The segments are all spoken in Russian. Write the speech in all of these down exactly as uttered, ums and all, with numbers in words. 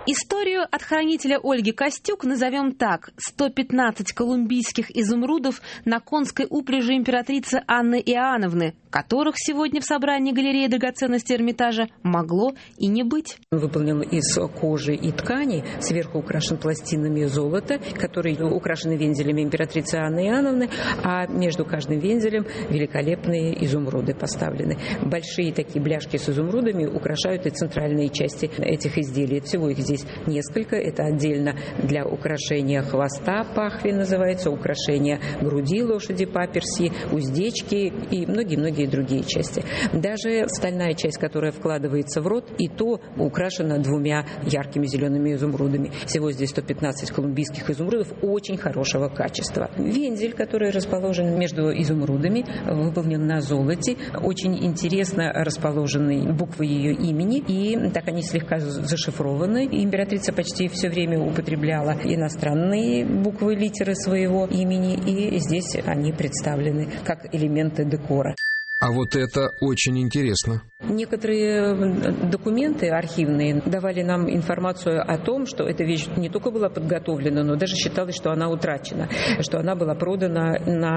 Историю от хранителя Ольги Костюк назовем так. сто пятнадцать колумбийских изумрудов на конской упряжи императрицы Анны Иоанновны, которых сегодня в собрании галереи драгоценностей Эрмитажа могло и не быть. Выполнен из кожи и ткани, сверху украшен пластинами золота, которые украшены вензелями императрицы Анны Иоанновны, а между каждым вензелем великолепные изумруды поставлены. Большие такие бляшки с изумрудами украшают и центральные части этих изделий. Всего их здесь несколько. Это отдельно для украшения хвоста, пахви называется, украшения груди лошади, паперси, уздечки и многие-многие другие части. Даже стальная часть, которая вкладывается в рот, и то украшена двумя яркими зелеными изумрудами. Всего здесь сто пятнадцать колумбийских изумрудов очень хорошего качества. Вензель, который расположен между изумрудами, выполнен на золоте. Очень интересно расположены буквы ее имени, и так они слегка зашифрованы. Императрица почти все время употребляла иностранные буквы, литеры своего имени, и здесь они представлены как элементы декора. А вот это очень интересно. Некоторые документы архивные давали нам информацию о том, что эта вещь не только была подготовлена, но даже считалось, что она утрачена, что она была продана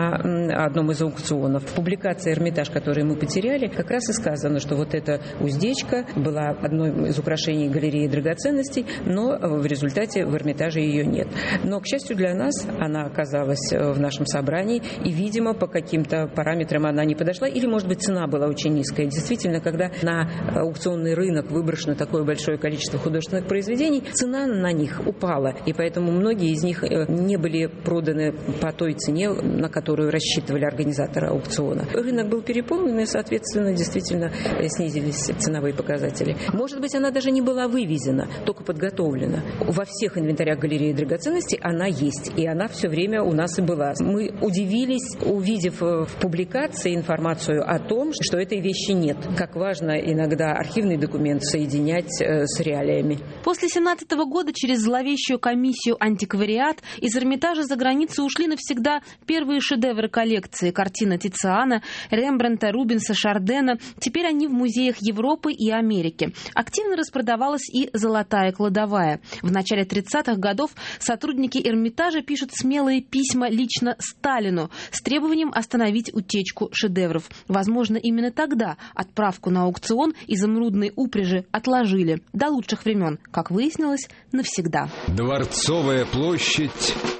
на одном из аукционов. В публикации «Эрмитаж», которую мы потеряли, как раз и сказано, что вот эта уздечка была одной из украшений галереи драгоценностей, но в результате в Эрмитаже ее нет. Но, к счастью для нас, она оказалась в нашем собрании, и, видимо, по каким-то параметрам она не подошла, или, может быть, цена была очень низкая. Действительно, когда на аукционный рынок выброшено такое большое количество художественных произведений, цена на них упала, и поэтому многие из них не были проданы по той цене, на которую рассчитывали организаторы аукциона. Рынок был переполнен, и, соответственно, действительно снизились ценовые показатели. Может быть, она даже не была вывезена, только подготовлена. Во всех инвентарях галереи драгоценностей она есть, и она все время у нас и была. Мы удивились, увидев в публикации информацию о том, что этой вещи нет. Как важно иногда архивный документ соединять э, с реалиями. После семнадцатого года через зловещую комиссию «Антиквариат» из Эрмитажа за границу ушли навсегда первые шедевры коллекции. Картины Тициана, Рембрандта, Рубенса, Шардена. Теперь они в музеях Европы и Америки. Активно распродавалась и золотая кладовая. В начале тридцатых годов сотрудники Эрмитажа пишут смелые письма лично Сталину с требованием остановить утечку шедевров. Возможно, именно тогда отправку на аукцион изумрудной упряжи отложили. До лучших времен, как выяснилось, навсегда. Дворцовая площадь